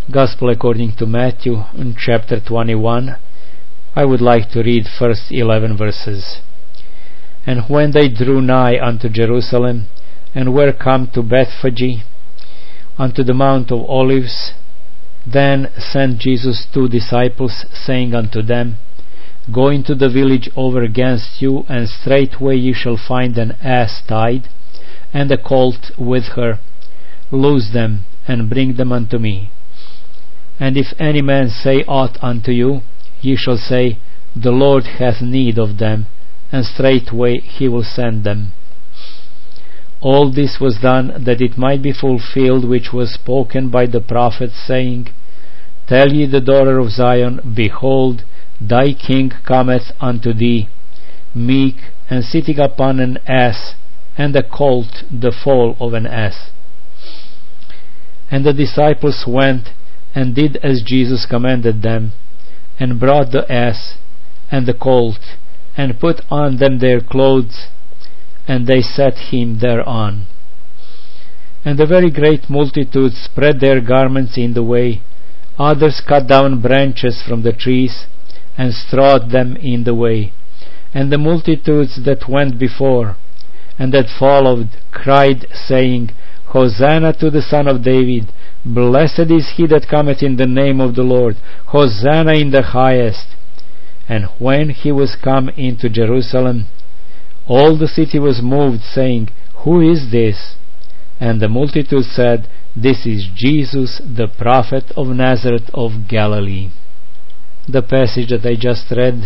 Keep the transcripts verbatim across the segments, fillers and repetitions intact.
Gospel according to Matthew, in chapter twenty-one. I would like to read first eleven verses. And when they drew nigh unto Jerusalem, and were come to Bethphage, unto the Mount of Olives, then sent Jesus two disciples, saying unto them, Go into the village over against you, and straightway ye shall find an ass tied, and a colt with her. Loose them, and bring them unto me. And if any man say aught unto you, ye shall say, The Lord hath need of them, and straightway he will send them. All this was done that it might be fulfilled which was spoken by the prophet, saying, Tell ye the daughter of Zion, Behold, thy king cometh unto thee, meek, and sitting upon an ass, and a colt, the foal of an ass. And the disciples went, and did as Jesus commanded them, and brought the ass and the colt, and put on them their clothes, and they set him thereon. And a very great multitude spread their garments in the way. Others cut down branches from the trees, and strawed them in the way. And the multitudes that went before, and that followed, cried, saying, Hosanna to the Son of David! Blessed is he that cometh in the name of the Lord! Hosanna in the highest! And when he was come into Jerusalem, all the city was moved, saying, Who is this? And the multitude said, This is Jesus, the prophet of Nazareth of Galilee. The passage that I just read,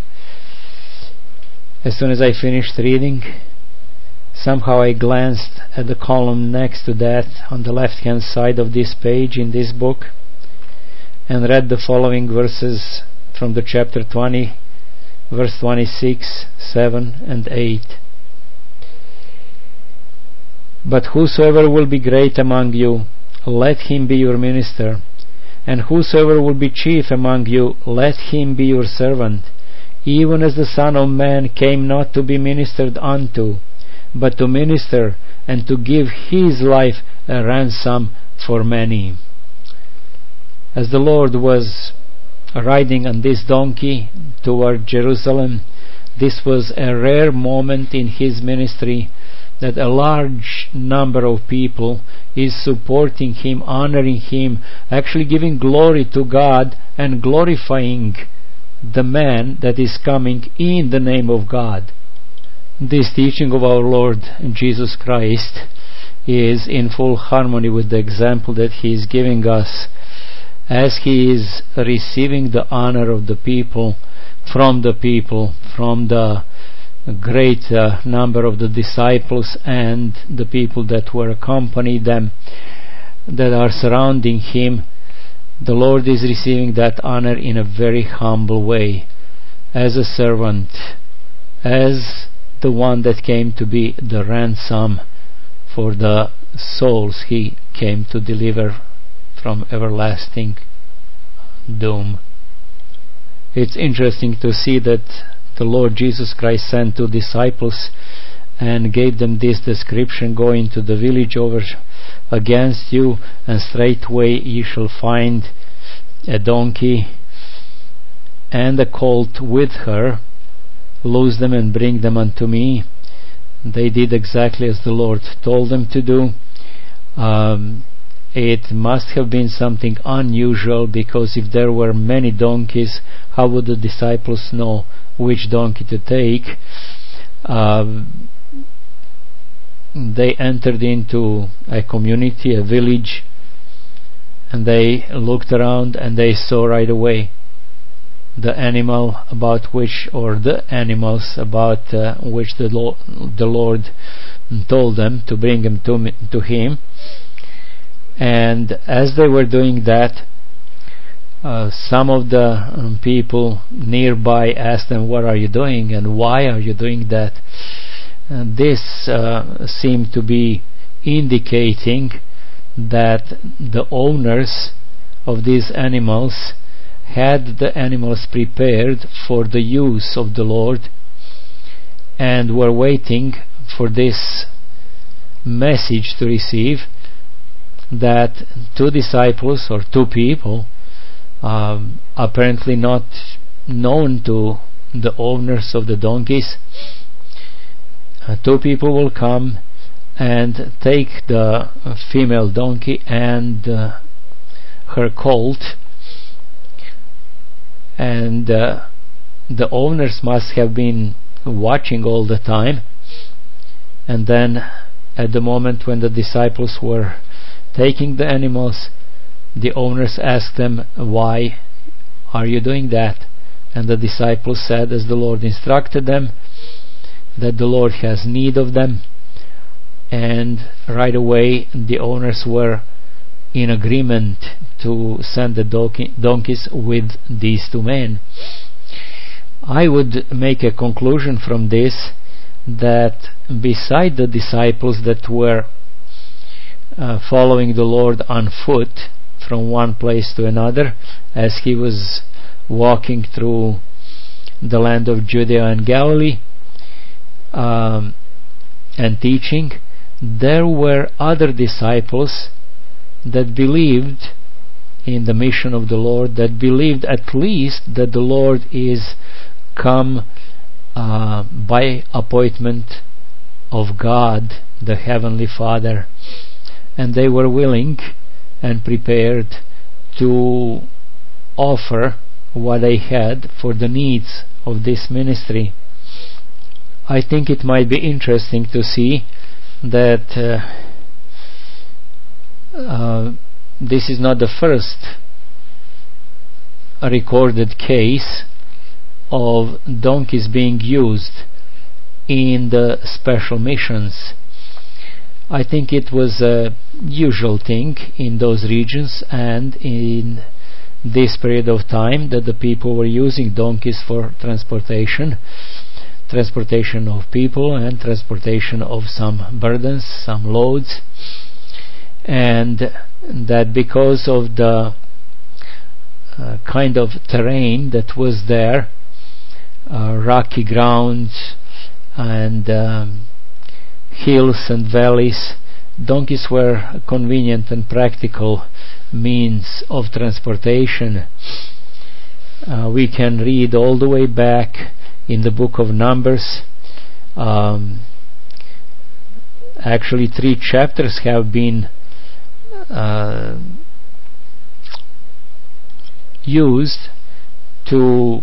as soon as I finished reading, somehow I glanced at the column next to that on the left-hand side of this page in this book, and read the following verses from the chapter twenty, verse twenty-six, seven, and eight. But whosoever will be great among you, let him be your minister, and whosoever will be chief among you, let him be your servant, even as the Son of Man came not to be ministered unto, but to minister, and to give his life a ransom for many. As the Lord was riding on this donkey toward Jerusalem, this was a rare moment in his ministry, that a large number of people is supporting him, honoring him, actually giving glory to God and glorifying the man that is coming in the name of God. This teaching of our Lord Jesus Christ is in full harmony with the example that he is giving us as he is receiving the honor of the people, from the people, from the great uh, number of the disciples and the people that were accompanying them, that are surrounding him. The Lord is receiving that honor in a very humble way, as a servant, as the one that came to be the ransom for the souls he came to deliver from everlasting doom. It's interesting to see that the Lord Jesus Christ sent two disciples and gave them this description: Go into the village over against you, and straightway ye shall find a donkey and a colt with her. Loose them and bring them unto me. They did exactly as the Lord told them to do. Um, it must have been something unusual, because if there were many donkeys, how would the disciples know which donkey to take? Um, they entered into a community, a village, and they looked around, and they saw right away the animal about which, or the animals about uh, which the Lord, the Lord told them to bring them to, me, to him. And as they were doing that, uh, some of the um, people nearby asked them, what are you doing, and why are you doing that? And this uh, seemed to be indicating that the owners of these animals had the animals prepared for the use of the Lord, and were waiting for this message to receive that two disciples or two people, um, apparently not known to the owners of the donkeys, uh, two people will come and take the uh, female donkey and uh, her colt, and uh, the owners must have been watching all the time, and then at the moment when the disciples were taking the animals, the owners asked them, "Why are you doing that?" And the disciples said, as the Lord instructed them, that the Lord has need of them. And right away the owners were in agreement to send the donkey, donkeys with these two men. I would make a conclusion from this, that beside the disciples that were uh, following the Lord on foot from one place to another as he was walking through the land of Judea and Galilee um, and teaching, there were other disciples that believed in the mission of the Lord, that believed at least that the Lord is come uh, by appointment of God, the Heavenly Father, and they were willing and prepared to offer what they had for the needs of this ministry. I think it might be interesting to see that uh, uh, this is not the first recorded case of donkeys being used in the special missions. I think it was a usual thing in those regions and in this period of time that the people were using donkeys for transportation transportation of people and transportation of some burdens, some loads, and that because of the uh, kind of terrain that was there, uh, rocky grounds and um, hills and valleys, donkeys were a convenient and practical means of transportation. Uh, we can read all the way back in the book of Numbers. Um, actually three chapters have been uh, used to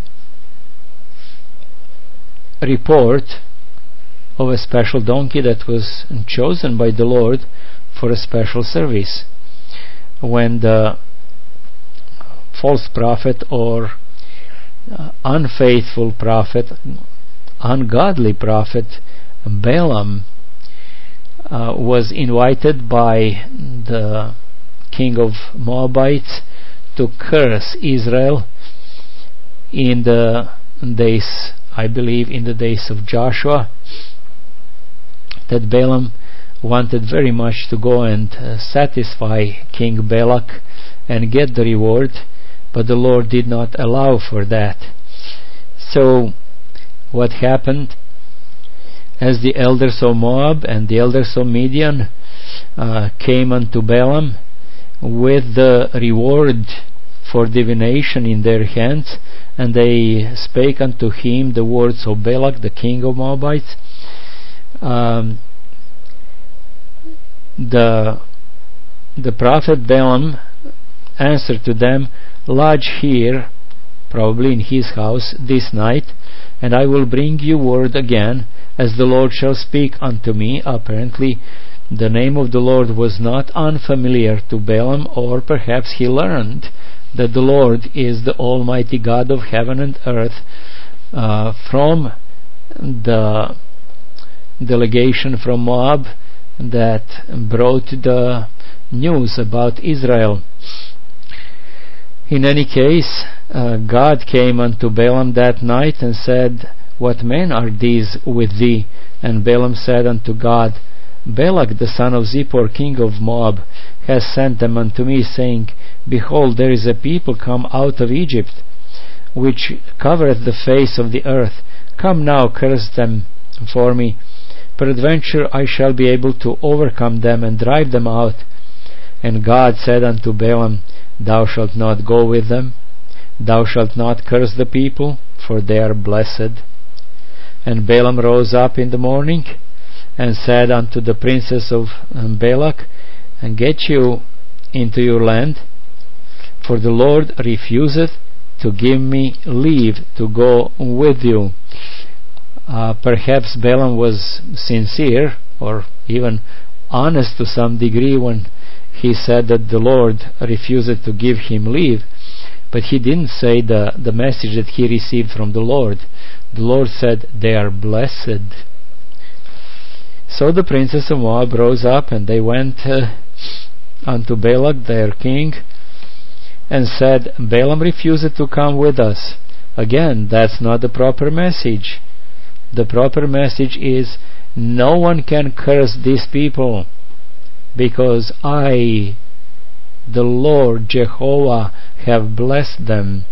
report of a special donkey that was chosen by the Lord for a special service. When the false prophet or uh, unfaithful prophet, ungodly prophet Balaam uh, was invited by the king of Moabites to curse Israel in the days, I believe in the days of Joshua, that Balaam wanted very much to go and uh, satisfy King Balak and get the reward, but the Lord did not allow for that. So what happened? As the elders of Moab and the elders of Midian uh, came unto Balaam with the reward for divination in their hands, and they spake unto him the words of Balak, the king of Moabites, um, the the prophet Balaam answered to them, "Lodge here," probably in his house, "this night, and I will bring you word again, as the Lord shall speak unto me." Apparently the name of the Lord was not unfamiliar to Balaam, or perhaps he learned that the Lord is the Almighty God of heaven and earth uh, from the delegation from Moab that brought the news about Israel. In any case, uh, God came unto Balaam that night and said, "What men are these with thee?" And Balaam said unto God, "Balak the son of Zippor, king of Moab, has sent them unto me, saying, Behold, there is a people come out of Egypt, which covereth the face of the earth. Come now, curse them for me. Peradventure I shall be able to overcome them and drive them out. And God said unto Balaam, Thou shalt not go with them, thou shalt not curse the people, for they are blessed. And Balaam rose up in the morning, and said unto the princes of Balak, Get you into your land, for the Lord refuseth to give me leave to go with you. Uh, perhaps Balaam was sincere, or even honest to some degree, when he said that the Lord refused to give him leave, but he didn't say the, the message that he received from the Lord. The Lord said, They are blessed. So the princes of Moab rose up, and they went uh, unto Balak their king, and said, Balaam refused to come with us. Again, that's not the proper message. The proper message is, no one can curse these people, because I, the Lord Jehovah, have blessed them.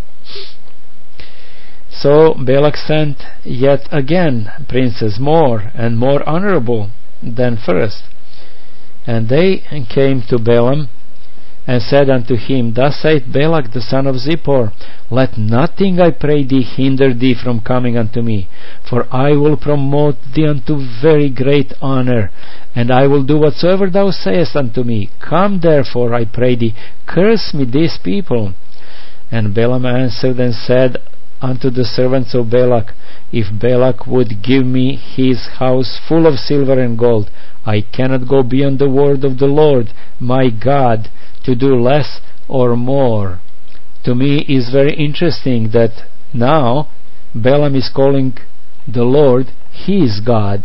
So Balak sent yet again princes more and more honorable than first. And they came to Balaam, and said unto him, Thus saith Balak the son of Zippor, Let nothing, I pray thee, hinder thee from coming unto me, for I will promote thee unto very great honor, and I will do whatsoever thou sayest unto me. Come therefore, I pray thee, curse me these people. And Balaam answered and said unto the servants of Balak, If Balak would give me his house full of silver and gold, I cannot go beyond the word of the Lord my God, to do less or more. To me is very interesting that now Balaam is calling the Lord his God.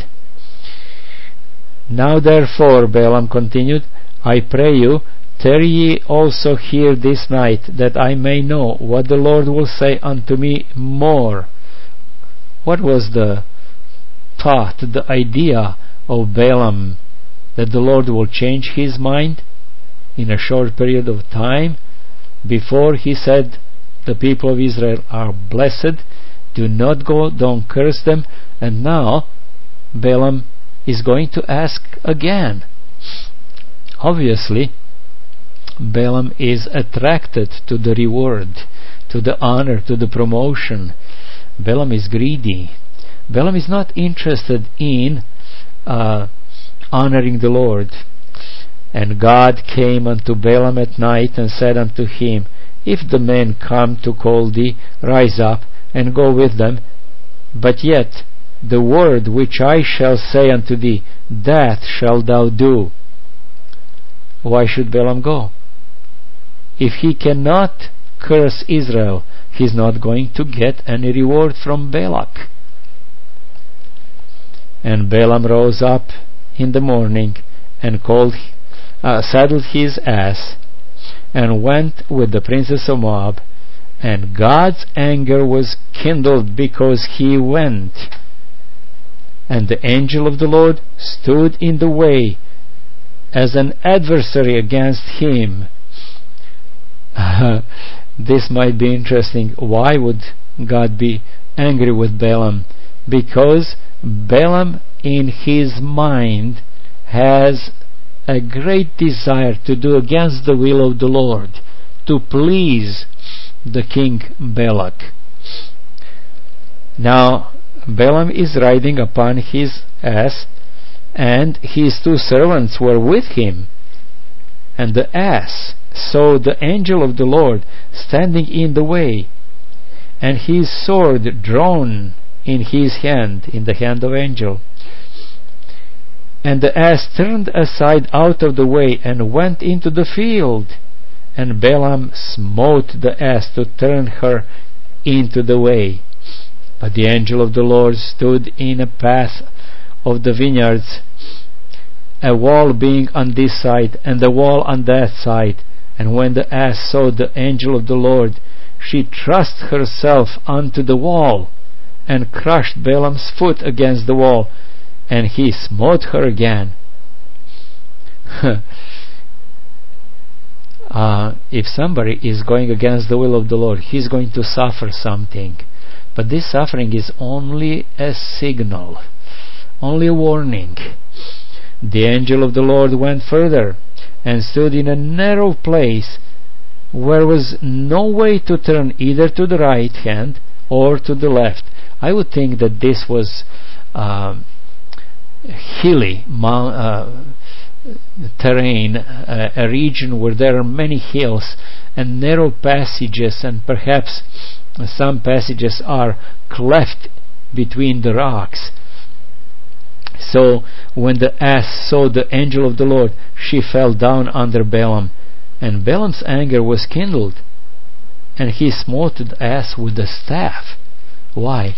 Now therefore, Balaam continued, I pray you, tarry ye also here this night, that I may know what the Lord will say unto me more. What was the thought, the idea of Balaam? That the Lord will change his mind in a short period of time? Before he said the people of Israel are blessed, do not go, don't curse them, and now Balaam is going to ask again. Obviously Balaam is attracted to the reward, to the honor, to the promotion. Balaam is greedy. Balaam is not interested in uh, honoring the Lord. And God came unto Balaam at night, and said unto him, If the men come to call thee, rise up, and go with them. But yet the word which I shall say unto thee, that shalt thou do. Why should Balaam go? If he cannot curse Israel, he's not going to get any reward from Balak. And Balaam rose up in the morning, and called Uh, saddled his ass, and went with the princes of Moab, and God's anger was kindled because he went. And the angel of the Lord stood in the way as an adversary against him. Uh, this might be interesting. Why would God be angry with Balaam? Because Balaam in his mind has a great desire to do against the will of the Lord, to please the king Balak. Now Balaam is riding upon his ass, and his two servants were with him. And the ass saw the angel of the Lord standing in the way, and his sword drawn in his hand, in the hand of angel. And the ass turned aside out of the way, and went into the field. And Balaam smote the ass to turn her into the way. But the angel of the Lord stood in a path of the vineyards, a wall being on this side, and the wall on that side. And when the ass saw the angel of the Lord, she thrust herself onto the wall, and crushed Balaam's foot against the wall, and he smote her again. uh, if somebody is going against the will of the Lord, he's going to suffer something. But this suffering is only a signal, only a warning. The angel of the Lord went further, and stood in a narrow place where was no way to turn either to the right hand or to the left. I would think that this was uh, hilly mount, uh, terrain, uh, a region where there are many hills and narrow passages, and perhaps some passages are cleft between the rocks. So when the ass saw the angel of the Lord, she fell down under Balaam, and Balaam's anger was kindled, and he smote the ass with the staff. Why?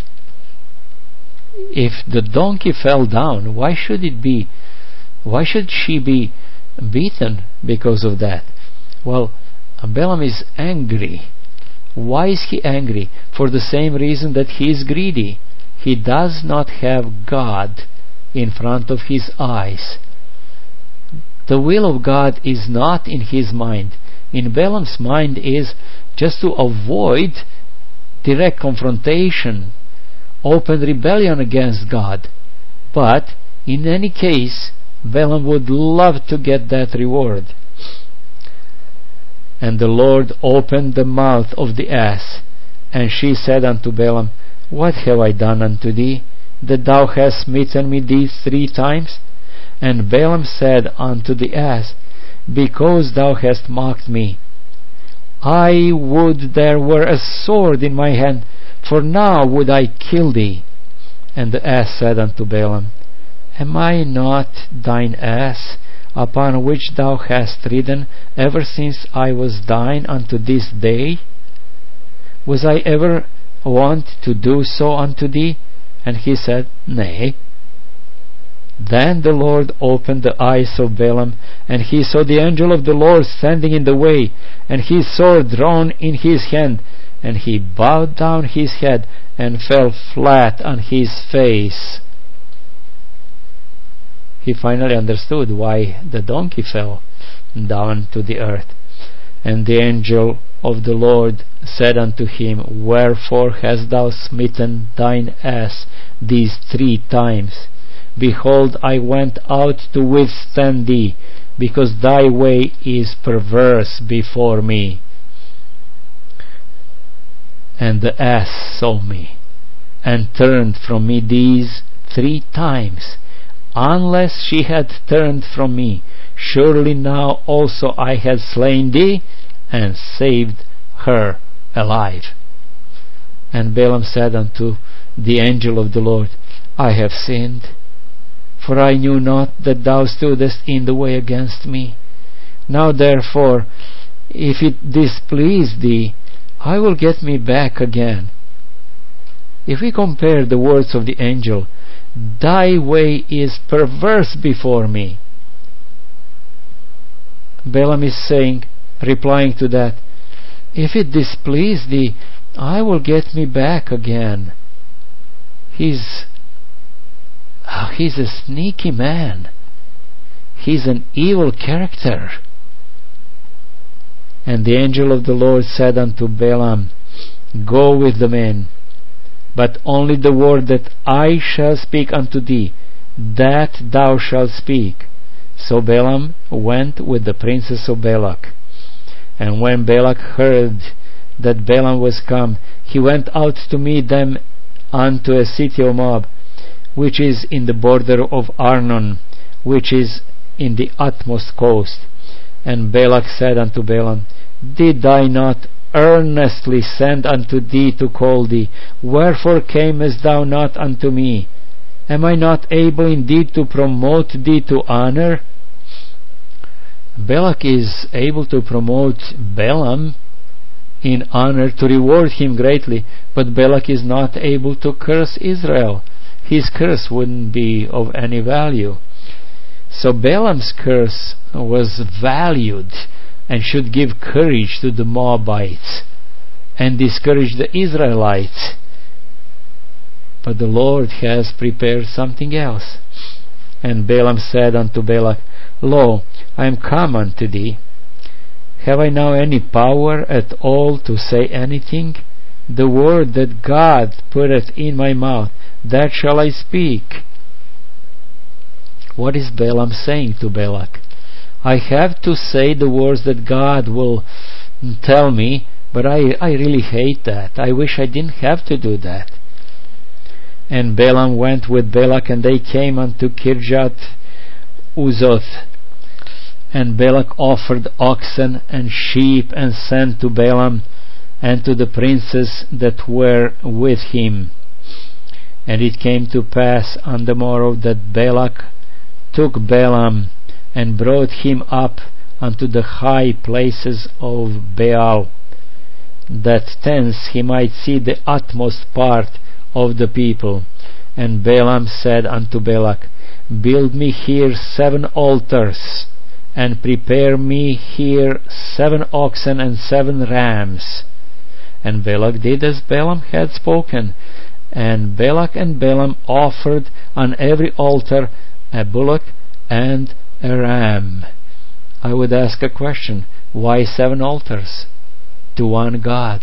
If the donkey fell down, why should it be why should she be beaten because of that? Well, Balaam is angry. Why is he angry? For the same reason that he is greedy. He does not have God in front of his eyes. The will of God is not in his mind. In Balaam's mind is just to avoid direct confrontation, open rebellion against God. But in any case, Balaam would love to get that reward. And the Lord opened the mouth of the ass, and she said unto Balaam, What have I done unto thee, that thou hast smitten me these three times? And Balaam said unto the ass, Because thou hast mocked me. I would there were a sword in my hand, for now would I kill thee. And the ass said unto Balaam, Am I not thine ass, upon which thou hast ridden ever since I was thine unto this day? Was I ever wont to do so unto thee? And he said, Nay. Then the Lord opened the eyes of Balaam, and he saw the angel of the Lord standing in the way, and his sword drawn in his hand, and he bowed down his head and fell flat on his face. He finally understood why the donkey fell down to the earth. And the angel of the Lord said unto him, Wherefore hast thou smitten thine ass these three times? Behold, I went out to withstand thee, because thy way is perverse before me. And the ass saw me, and turned from me these three times. Unless she had turned from me, surely now also I had slain thee, and saved her alive. And Balaam said unto the angel of the Lord, I have sinned, for I knew not that thou stoodest in the way against me. Now therefore, if it displease thee, I will get me back again. If we compare the words of the angel, Thy way is perverse before me. Balaam is saying, replying to that, If it displease thee, I will get me back again. He's oh, he's a sneaky man. He's an evil character. And the angel of the Lord said unto Balaam, Go with the men, but only the word that I shall speak unto thee, that thou shalt speak. So Balaam went with the princes of Balak. And when Balak heard that Balaam was come, he went out to meet them unto a city of Moab, which is in the border of Arnon, which is in the utmost coast. And Balak said unto Balaam, Did I not earnestly send unto thee to call thee? Wherefore camest thou not unto me? Am I not able indeed to promote thee to honor? Balak is able to promote Balaam in honor, to reward him greatly, but Balak is not able to curse Israel. His curse wouldn't be of any value. So Balaam's curse was valued and should give courage to the Moabites and discourage the Israelites. But the Lord has prepared something else. And Balaam said unto Balak, Lo, I am come unto thee. Have I now any power at all to say anything? The word that God putteth in my mouth, that shall I speak. What is Balaam saying to Balak? I have to say the words that God will tell me, but I, I really hate that. I wish I didn't have to do that. And Balaam went with Balak, and they came unto Kirjath Uzoth. And Balak offered oxen and sheep, and sent to Balaam and to the princes that were with him. And it came to pass on the morrow that Balak took Balaam, and brought him up unto the high places of Baal, that thence he might see the utmost part of the people. And Balaam said unto Balak, Build me here seven altars, and prepare me here seven oxen and seven rams. And Balak did as Balaam had spoken, and Balak and Balaam offered on every altar a bullock and a ram. I would ask a question: why seven altars to one God?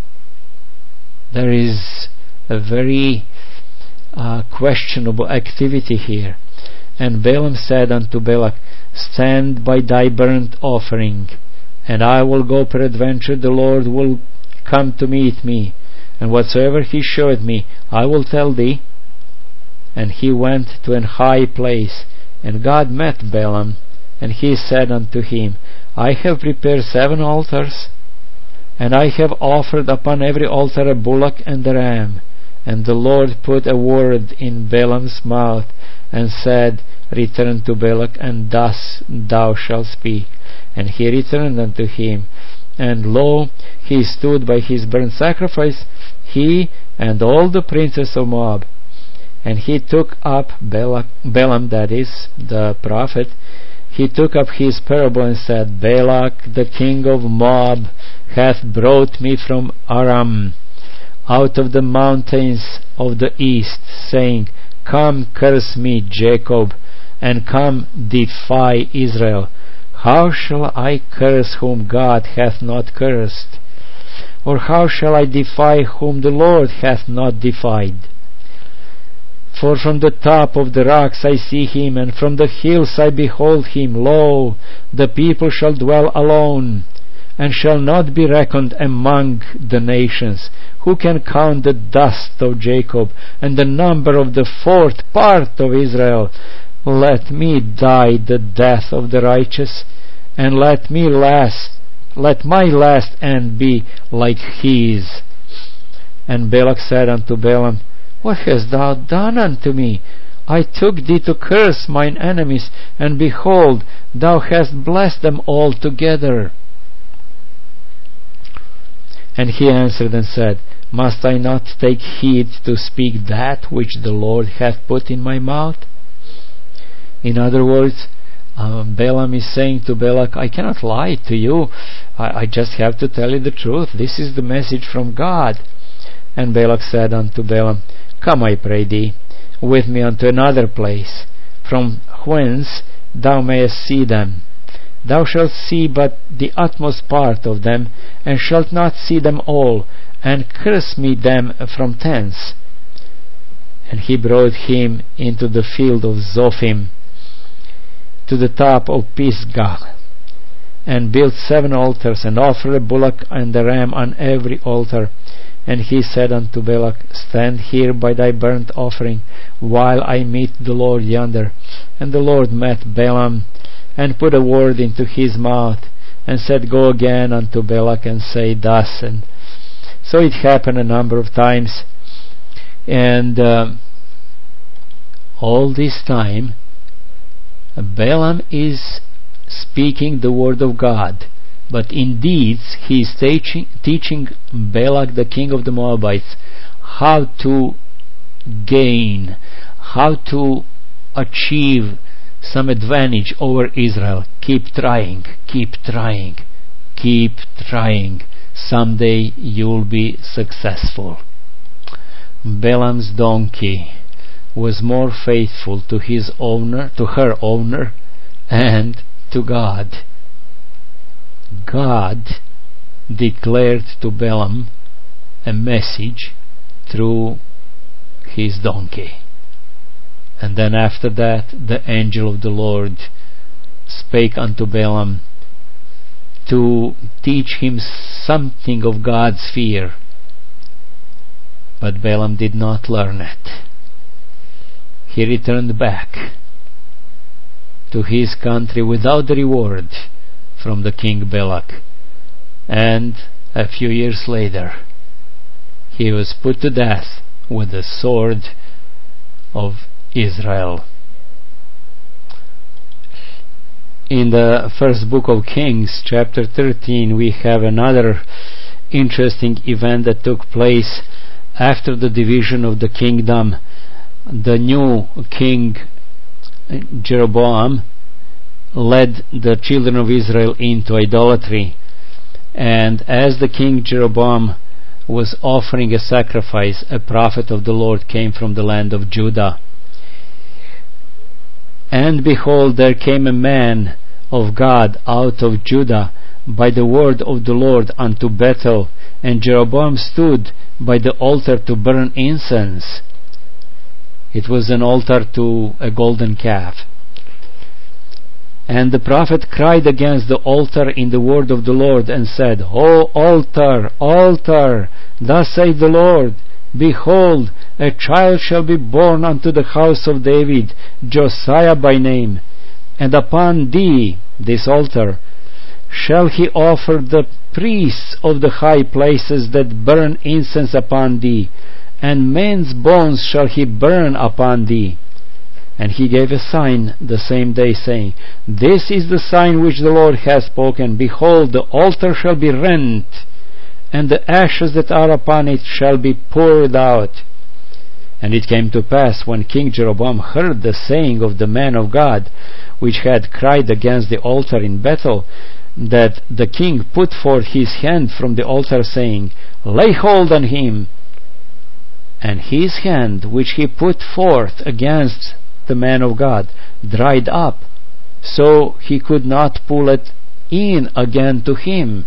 There is a very uh, questionable activity here. And Balaam said unto Balak, Stand by thy burnt offering, and I will go, peradventure the Lord will come to meet me, and whatsoever he showeth me I will tell thee. And he went to an high place, and God met Balaam, and he said unto him, I have prepared seven altars, and I have offered upon every altar a bullock and a ram. And the Lord put a word in Balaam's mouth, and said, Return to Balak, and thus thou shalt speak. And he returned unto him, and lo, he stood by his burnt sacrifice, he and all the princes of Moab. And he took up Balak, Balaam, that is, the prophet, he took up his parable, and said, Balak, the king of Moab, hath brought me from Aram, out of the mountains of the east, saying, Come, curse me, Jacob, and come, defy Israel. How shall I curse whom God hath not cursed? Or how shall I defy whom the Lord hath not defied? For from the top of the rocks I see him, and from the hills I behold him. Lo, the people shall dwell alone, and shall not be reckoned among the nations. Who can count the dust of Jacob, and the number of the fourth part of Israel? Let me die the death of the righteous, and let me last, let my last end be like his. And Balak said unto Balaam, What hast thou done unto me? I took thee to curse mine enemies, and behold, thou hast blessed them all together. And he answered and said, Must I not take heed to speak that which the Lord hath put in my mouth? In other words, uh, Balaam is saying to Balak, I cannot lie to you. I, I just have to tell you the truth. This is the message from God. And Balak said unto Balaam, Come, I pray thee, with me unto another place, from whence thou mayest see them. Thou shalt see but the utmost part of them, and shalt not see them all, and curse me them from thence. And he brought him into the field of Zophim, to the top of Pisgah, and built seven altars, and offered a bullock and a ram on every altar. And he said unto Balak, Stand here by thy burnt offering, while I meet the Lord yonder. And the Lord met Balaam, and put a word into his mouth, and said, Go again unto Balak, and say thus. And so it happened a number of times. And uh, all this time, Balaam is speaking the word of God, but in deeds he is teaching, teaching Balak, the king of the Moabites, how to gain, how to achieve some advantage over Israel. Keep trying, keep trying, keep trying. Someday you'll be successful. Balaam's donkey was more faithful to his owner, to her owner, and to God. God declared to Balaam a message through his donkey. And then after that, the angel of the Lord spake unto Balaam to teach him something of God's fear. But Balaam did not learn it. He returned back to his country without the reward from the king Balak, and a few years later he was put to death with the sword of Israel. In the first book of Kings, chapter thirteen, we have another interesting event that took place after the division of the kingdom. The new king Jeroboam led the children of Israel into idolatry, and as the king Jeroboam was offering a sacrifice, a prophet of the Lord came from the land of Judah. And behold, there came a man of God out of Judah by the word of the Lord unto Bethel, and Jeroboam stood by the altar to burn incense. It was an altar to a golden calf. And the prophet cried against the altar in the word of the Lord, and said, O altar, altar, thus saith the Lord, behold, a child shall be born unto the house of David, Josiah by name, and upon thee, this altar, shall he offer the priests of the high places that burn incense upon thee, and men's bones shall he burn upon thee. And he gave a sign the same day, saying, This is the sign which the Lord hath spoken. Behold, the altar shall be rent, and the ashes that are upon it shall be poured out. And it came to pass, when King Jeroboam heard the saying of the man of God, which had cried against the altar in Bethel, that the king put forth his hand from the altar, saying, Lay hold on him. And his hand, which he put forth against the man of God, dried up, so he could not pull it in again to him.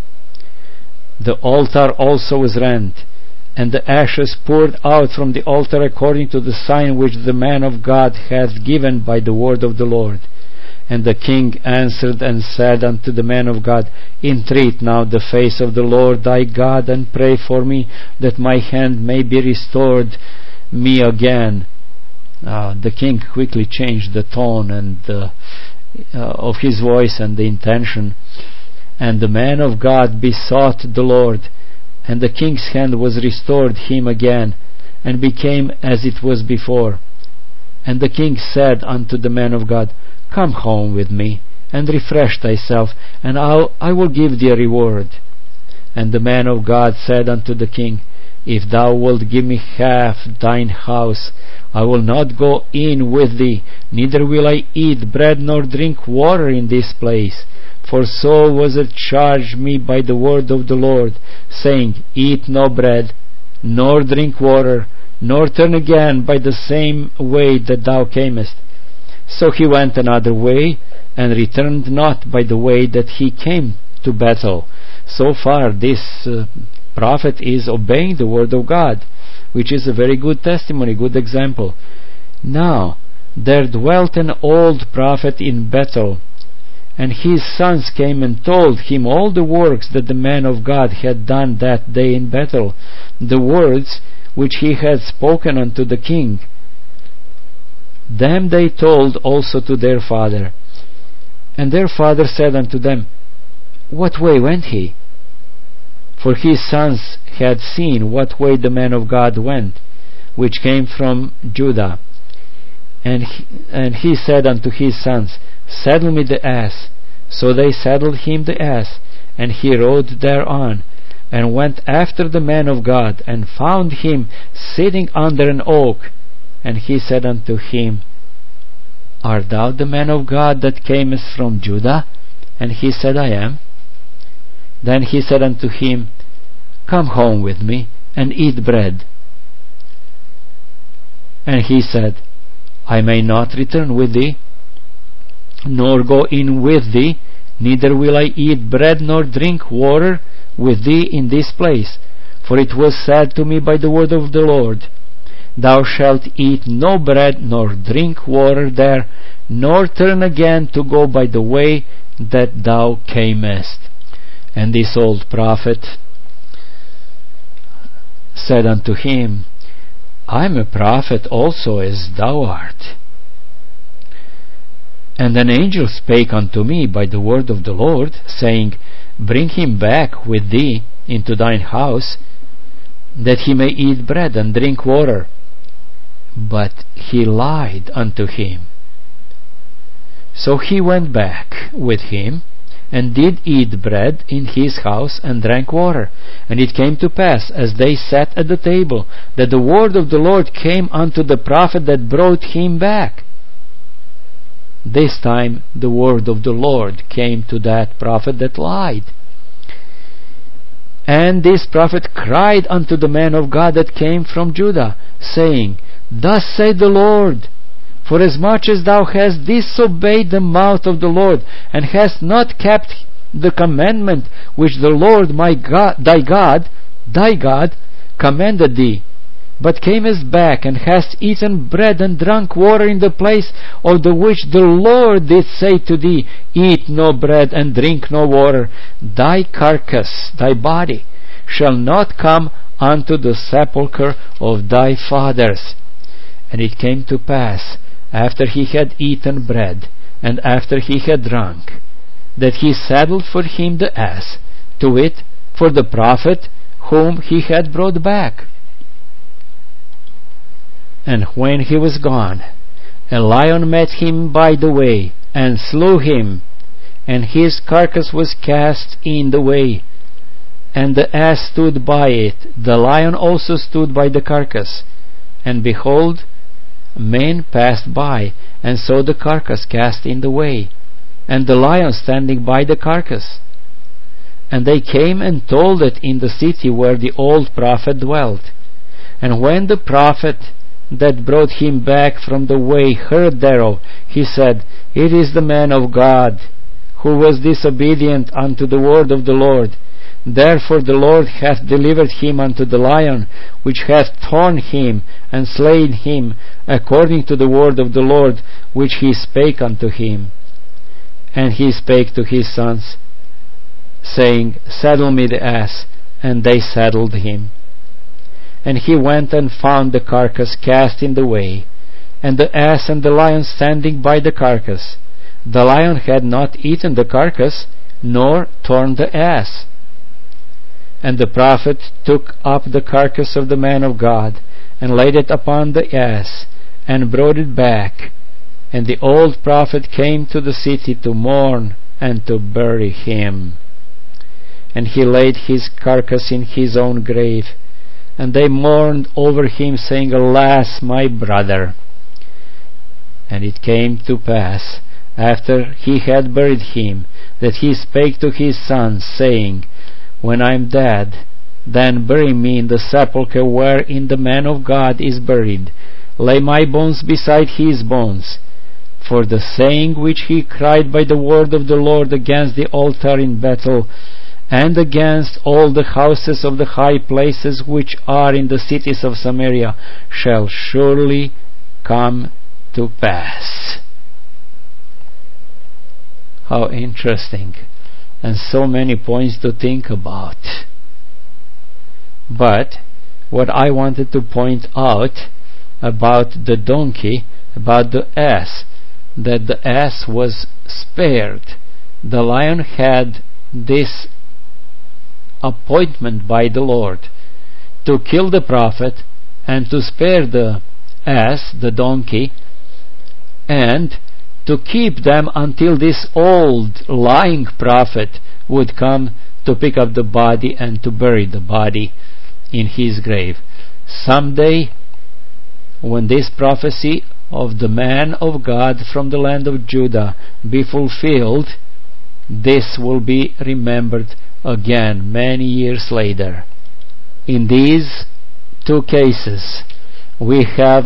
The altar also was rent, and the ashes poured out from the altar according to the sign which the man of God hath given by the word of the Lord. And the king answered and said unto the man of God, Entreat now the face of the Lord thy God, and pray for me, that my hand may be restored me again. Uh, the king quickly changed the tone and uh, uh, of his voice and the intention. And the man of God besought the Lord, and the king's hand was restored him again, and became as it was before. And the king said unto the man of God, Come home with me, and refresh thyself, and I'll, I will give thee a reward. And the man of God said unto the king, If thou wilt give me half thine house, I will not go in with thee, neither will I eat bread nor drink water in this place. For so was it charged me by the word of the Lord, saying, Eat no bread, nor drink water, nor turn again by the same way that thou camest. So he went another way, and returned not by the way that he came to Bethel. So far this uh, prophet is obeying the word of God, which is a very good testimony, good example. Now there dwelt an old prophet in Bethel, and his sons came and told him all the works that the man of God had done that day in Bethel, the words which he had spoken unto the king. Them they told also to their father. And their father said unto them, What way went he? For his sons had seen what way the man of God went, which came from Judah. And he, and he said unto his sons, Saddle me the ass. So they saddled him the ass, and he rode thereon, and went after the man of God, and found him sitting under an oak. And he said unto him, Art thou the man of God that camest from Judah? And he said, I am. Then he said unto him, Come home with me, and eat bread. And he said, I may not return with thee, nor go in with thee, neither will I eat bread nor drink water with thee in this place. For it was said to me by the word of the Lord, thou shalt eat no bread nor drink water there, nor turn again to go by the way that thou camest. And this old prophet said unto him, I am a prophet also as thou art. And an angel spake unto me by the word of the Lord, saying, Bring him back with thee into thine house, that he may eat bread and drink water. But he lied unto him. So he went back with him, and did eat bread in his house, and drank water. And it came to pass, as they sat at the table, that the word of the Lord came unto the prophet that brought him back. This time the word of the Lord came to that prophet that lied. And this prophet cried unto the man of God that came from Judah, saying, Thus saith the Lord, Forasmuch as thou hast disobeyed the mouth of the Lord, and hast not kept the commandment which the Lord my God, thy God, thy God, commanded thee, but camest back, and hast eaten bread and drunk water in the place of the which the Lord did say to thee, Eat no bread and drink no water, thy carcass, thy body, shall not come unto the sepulchre of thy fathers. And it came to pass, after he had eaten bread, and after he had drunk, that he saddled for him the ass, to wit, for the prophet whom he had brought back. And when he was gone, a lion met him by the way, and slew him, and his carcass was cast in the way. And the ass stood by it, the lion also stood by the carcass. And behold, men passed by, and saw the carcass cast in the way, and the lion standing by the carcass. And they came and told it in the city where the old prophet dwelt. And when the prophet that brought him back from the way heard thereof, he said, It is the man of God, who was disobedient unto the word of the Lord. Therefore the Lord hath delivered him unto the lion, which hath torn him and slain him, according to the word of the Lord, which he spake unto him. And he spake to his sons, saying, Saddle me the ass. And they saddled him. And he went and found the carcass cast in the way, and the ass and the lion standing by the carcass. The lion had not eaten the carcass, nor torn the ass. And the prophet took up the carcass of the man of God, and laid it upon the ass, and brought it back. And the old prophet came to the city to mourn and to bury him. And he laid his carcass in his own grave, and they mourned over him, saying, Alas, my brother! And it came to pass, after he had buried him, that he spake to his sons, saying, When I am dead, then bury me in the sepulchre wherein the man of God is buried. Lay my bones beside his bones. For the saying which he cried by the word of the Lord against the altar in Bethel, and against all the houses of the high places which are in the cities of Samaria, shall surely come to pass. How interesting, and so many points to think about. But what I wanted to point out about the donkey, about the ass, that the ass was spared. The lion had this appointment by the Lord to kill the prophet and to spare the ass, the donkey, and to keep them until this old lying prophet would come to pick up the body and to bury the body in his grave. Someday, when this prophecy of the man of God from the land of Judah be fulfilled, this will be remembered again many years later. In these two cases, we have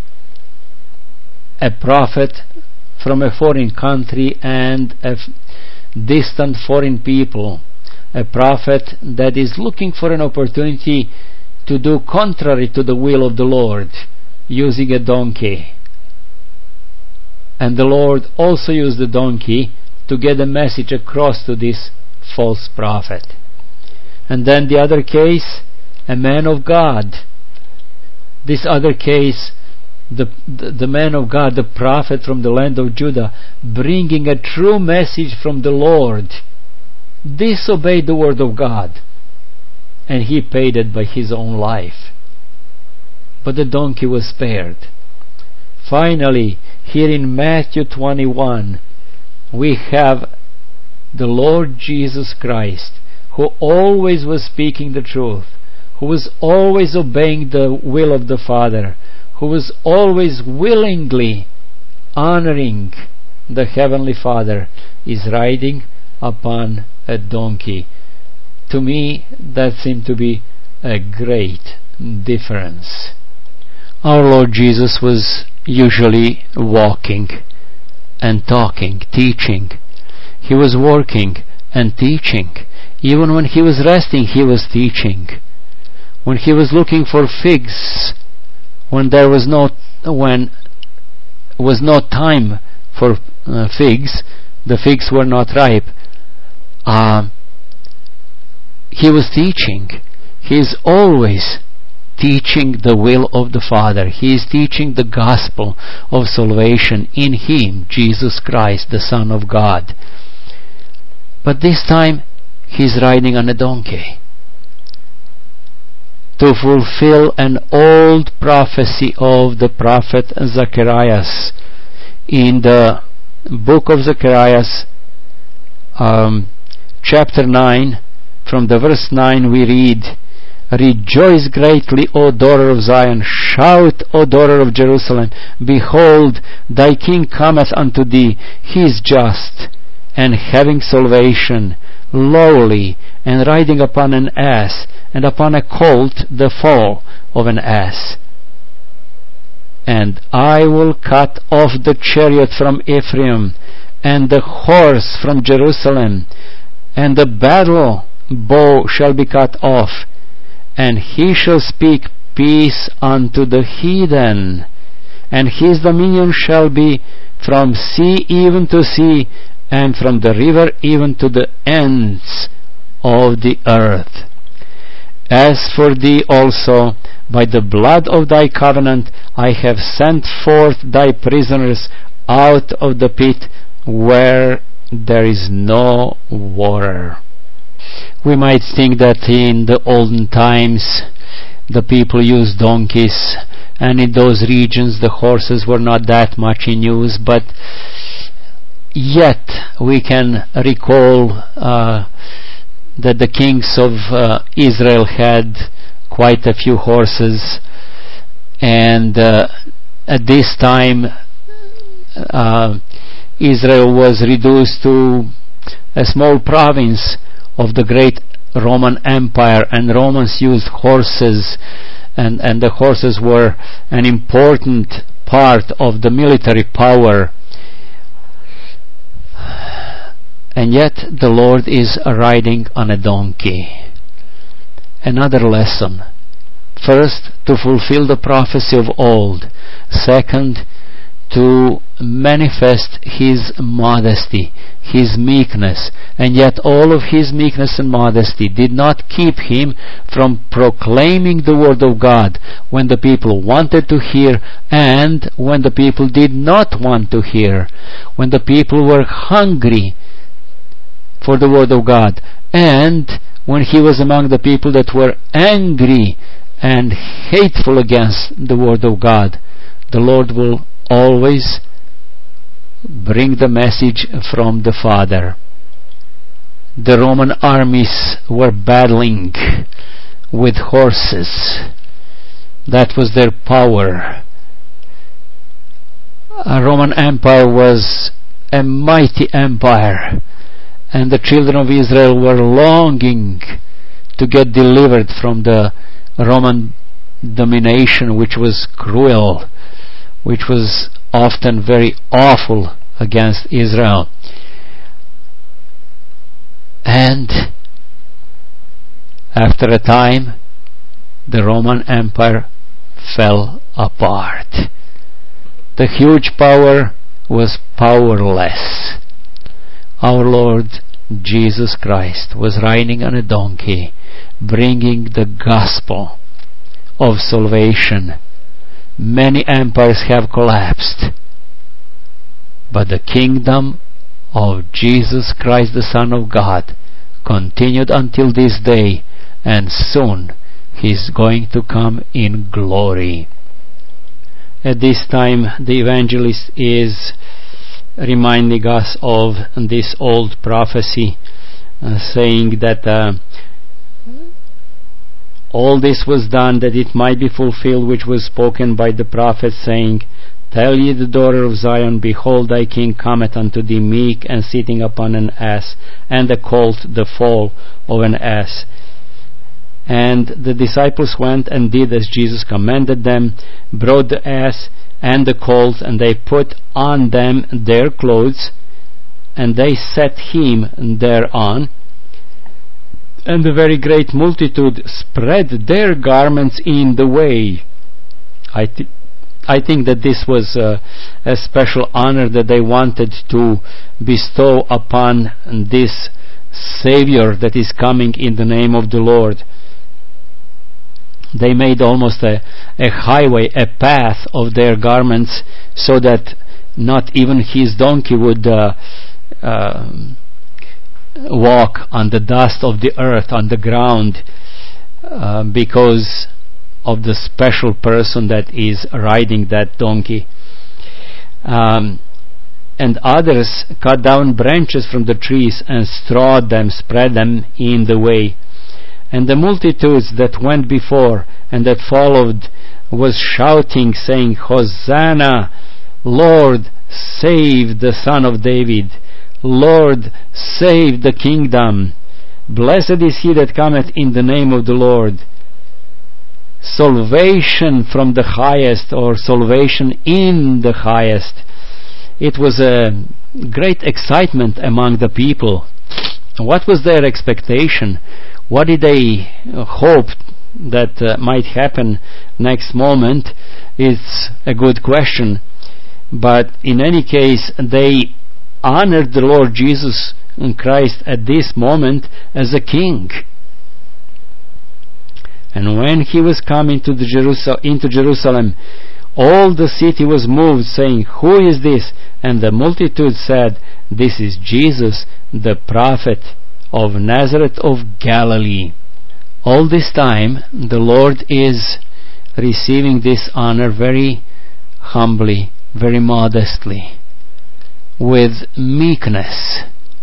a prophet from a foreign country and a distant foreign people, a prophet that is looking for an opportunity to do contrary to the will of the Lord, using a donkey. And the Lord also used the donkey to get a message across to this false prophet. And then the other case, a man of God. This other case, the, the, the man of God, the prophet from the land of Judah, bringing a true message from the Lord, disobeyed the word of God, and he paid it by his own life. But the donkey was spared. Finally, here in Matthew twenty-one, we have the Lord Jesus Christ, who always was speaking the truth, who was always obeying the will of the Father, who was always willingly honoring the Heavenly Father, is riding upon a donkey. To me, that seemed to be a great difference. Our Lord Jesus was usually walking and talking, teaching. He was working and teaching. Even when he was resting, he was teaching. When he was looking for figs, when there was no when was no time for uh, figs, the figs were not ripe. Uh, he was teaching. He is always teaching the will of the Father. He is teaching the gospel of salvation in Him, Jesus Christ, the Son of God. But this time, He's riding on a donkey to fulfill an old prophecy of the prophet Zacharias. In the book of Zacharias, um, chapter nine, from the verse nine we read, "Rejoice greatly, O daughter of Zion, shout, O daughter of Jerusalem, behold, thy king cometh unto thee, he is just, and having salvation, lowly, and riding upon an ass, and upon a colt, the foal of an ass. And I will cut off the chariot from Ephraim, and the horse from Jerusalem, and the battle bow shall be cut off, and he shall speak peace unto the heathen, and his dominion shall be from sea even to sea, and from the river even to the ends of the earth. As for thee also, by the blood of thy covenant, I have sent forth thy prisoners out of the pit where there is no water." We might think that in the olden times the people used donkeys, and in those regions the horses were not that much in use, but yet we can recall uh, that the kings of uh, Israel had quite a few horses, and uh, at this time uh, Israel was reduced to a small province of the great Roman Empire, and Romans used horses, and, and the horses were an important part of the military power. And yet the Lord is riding on a donkey. Another lesson. First, to fulfill the prophecy of old. Second, to manifest His modesty, His meekness. And yet all of His meekness and modesty did not keep Him from proclaiming the word of God when the people wanted to hear and when the people did not want to hear. When the people were hungry for the word of God, and when He was among the people that were angry and hateful against the word of God. The Lord will always bring the message from the Father. The Roman armies were battling with horses. That was their power. A Roman Empire was a mighty empire, and the children of Israel were longing to get delivered from the Roman domination, which was cruel, which was often very awful against Israel. And after a time, the Roman Empire fell apart. The huge power was powerless. Our Lord Jesus Christ was riding on a donkey, bringing the gospel of salvation. Many empires have collapsed, but the kingdom of Jesus Christ, the Son of God, continued until this day, and soon He is going to come in glory. At this time, the evangelist is reminding us of this old prophecy, uh, saying that uh, all this was done that it might be fulfilled which was spoken by the prophet, saying, Tell ye the daughter of Zion, Behold, thy king cometh unto thee meek, and sitting upon an ass, and a colt, the foal of an ass. And the disciples went and did as Jesus commanded them, brought the ass and the colt, and they put on them their clothes, and they set him thereon. And a very great multitude spread their garments in the way. I, th- I think that this was uh, a special honor that they wanted to bestow upon this Savior that is coming in the name of the Lord. They made almost a, a highway, a path of their garments, so that not even his donkey would uh, uh, walk on the dust of the earth, on the ground, uh, because of the special person that is riding that donkey. Um, and others cut down branches from the trees and strawed them, spread them in the way. And the multitudes that went before and that followed was shouting, saying, Hosanna, Lord, save the Son of David. Lord, save the kingdom. Blessed is he that cometh in the name of the Lord. Salvation from the highest, or salvation in the highest. It was a great excitement among the people. What was their expectation? What did they hope that uh, might happen next moment? It's a good question. But in any case, they honored the Lord Jesus Christ at this moment as a king. And when he was coming to the Jerusal- into Jerusalem, all the city was moved, saying, Who is this? And the multitude said, This is Jesus, the prophet of Nazareth of Galilee. All this time, the Lord is receiving this honor very humbly, very modestly, with meekness,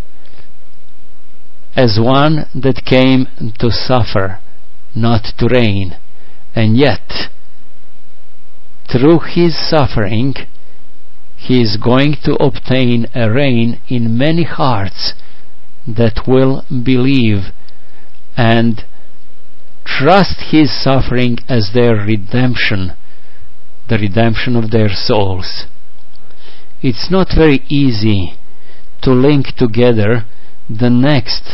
as one that came to suffer, not to reign. And yet, through his suffering, he is going to obtain a reign in many hearts that will believe and trust his suffering as their redemption, the redemption of their souls. It's not very easy to link together the next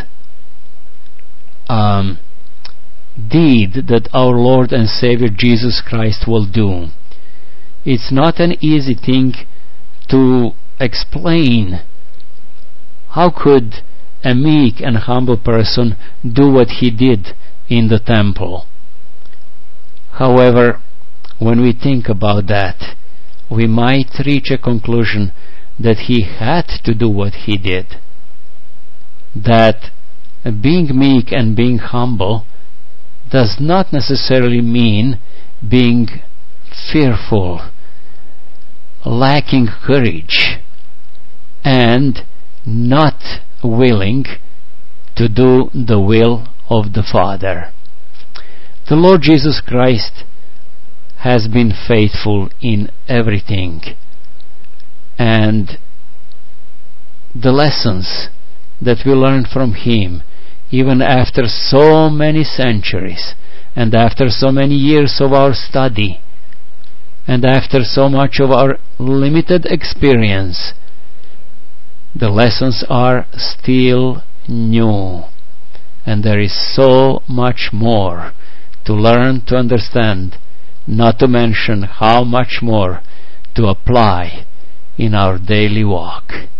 um, deed that our Lord and Savior Jesus Christ will do. It's not an easy thing to explain. How could a meek and humble person do what he did in the temple? However, when we think about that, we might reach a conclusion that he had to do what he did. That being meek and being humble does not necessarily mean being fearful, lacking courage, and not willing to do the will of the Father. The Lord Jesus Christ has been faithful in everything, and the lessons that we learn from Him, even after so many centuries, and after so many years of our study, and after so much of our limited experience, the lessons are still new, and there is so much more to learn, to understand, not to mention how much more to apply in our daily walk.